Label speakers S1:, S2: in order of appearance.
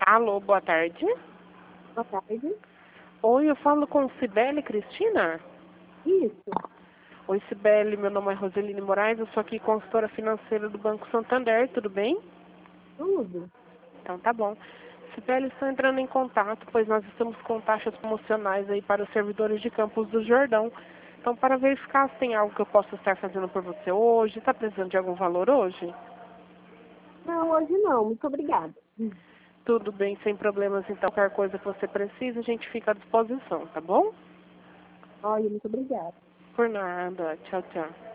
S1: Alô, boa tarde.
S2: Boa tarde.
S1: Oi, eu falo com Cibele Cristina?
S2: Isso.
S1: Oi, Cibele, meu nome é Roseline Moraes, eu sou aqui consultora financeira do Banco Santander, tudo bem?
S2: Tudo.
S1: Então tá bom. Cibele, estou entrando em contato, pois nós estamos com taxas promocionais aí para os servidores de Campos do Jordão. Então, para verificar se tem algo que eu possa estar fazendo por você hoje, está precisando de algum valor hoje?
S2: Não, hoje não. Muito obrigada.
S1: Tudo bem, sem problemas, então, qualquer coisa que você precisa, a gente fica à disposição, tá bom?
S2: Olha, muito obrigada.
S1: Por nada. Tchau, tchau.